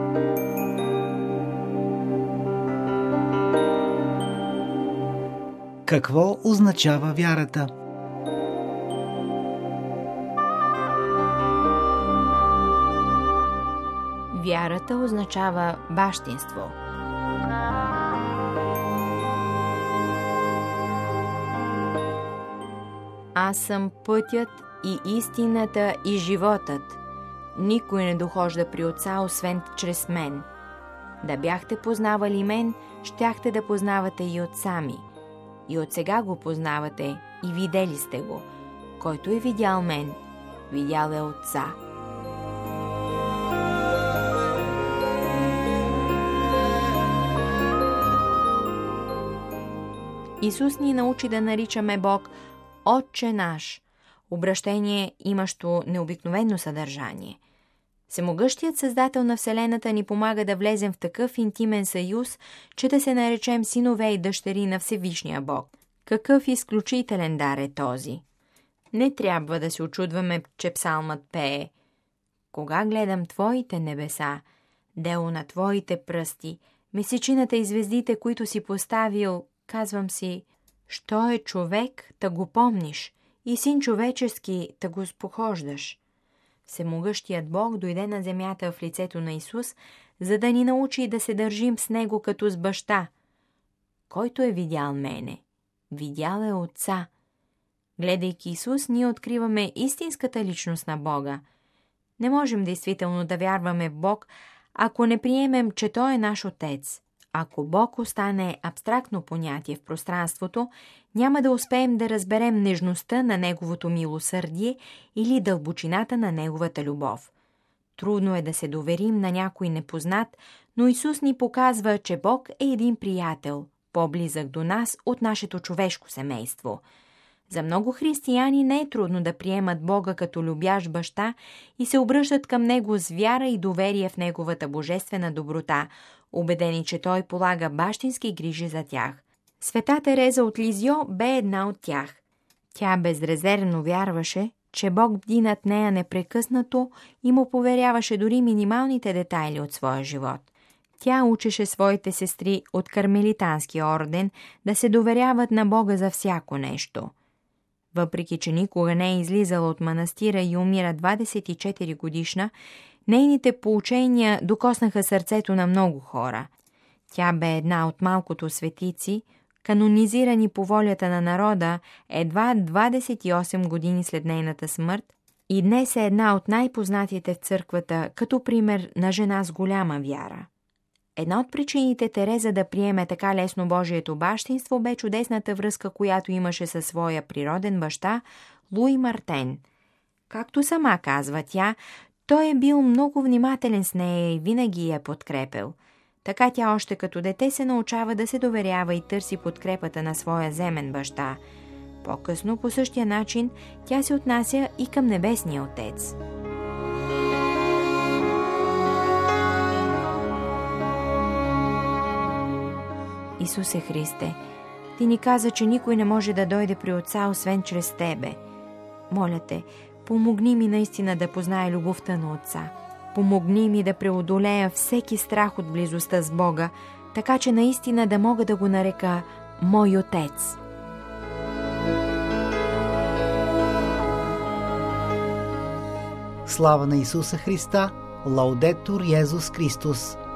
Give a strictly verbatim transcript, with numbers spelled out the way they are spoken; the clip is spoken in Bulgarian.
Какво означава вярата? Вярата означава бащинство. Аз съм пътят и истината и животът. Никой не дохожда при Отца, освен чрез мен. Да бяхте познавали мен, щяхте да познавате и Отца ми. И от сега го познавате и видели сте го. Който е видял мен, видял е Отца. Исус ни научи да наричаме Бог Отче наш, обращение, имащо необикновено съдържание. Всемогъщият Създател на Вселената ни помага да влезем в такъв интимен съюз, че да се наречем синове и дъщери на Всевишния Бог. Какъв изключителен дар е този! Не трябва да се очудваме, че псалмът пее: кога гледам Твоите небеса, дело на Твоите пръсти, месечината и звездите, които си поставил, казвам си, що е човек, та го помниш, и син човечески, та го спохождаш. Всемогъщият Бог дойде на земята в лицето на Исус, за да ни научи да се държим с Него като с баща. Който е видял мене, видял е Отца. Гледайки Исус, ние откриваме истинската личност на Бога. Не можем действително да вярваме в Бог, ако не приемем, че Той е наш Отец. Ако Бог остане абстрактно понятие в пространството, няма да успеем да разберем нежността на Неговото милосърдие или дълбочината на Неговата любов. Трудно е да се доверим на някой непознат, но Исус ни показва, че Бог е един приятел, по-близък до нас от нашето човешко семейство. За много християни не е трудно да приемат Бога като любящ баща и се обръщат към Него с вяра и доверие в Неговата божествена доброта, убедени, че Той полага бащински грижи за тях. Света Тереза от Лизио бе една от тях. Тя безрезервно вярваше, че Бог бди над нея непрекъснато и му поверяваше дори минималните детайли от своя живот. Тя учеше своите сестри от кармелитанския орден да се доверяват на Бога за всяко нещо. Въпреки че никога не е излизала от манастира и умира двадесет и четири годишна, нейните поучения докоснаха сърцето на много хора. Тя бе една от малкото светици, канонизирани по волята на народа едва двадесет и осем години след нейната смърт, и днес е една от най-познатите в църквата като пример на жена с голяма вяра. Една от причините Тереза да приеме така лесно Божието бащинство бе чудесната връзка, която имаше със своя природен баща Луи Мартен. Както сама казва тя, той е бил много внимателен с нея и винаги я е подкрепил. Така тя още като дете се научава да се доверява и търси подкрепата на своя земен баща. По-късно, по същия начин, тя се отнася и към Небесния Отец. Исусе Христе, Ти ни каза, че никой не може да дойде при Отца, освен чрез Тебе. Моля Те, помогни ми наистина да позная любовта на Отца. Помогни ми да преодолея всеки страх от близостта с Бога, така че наистина да мога да го нарека Мой Отец. Слава на Исуса Христа! Лаудетур Йезус Христос!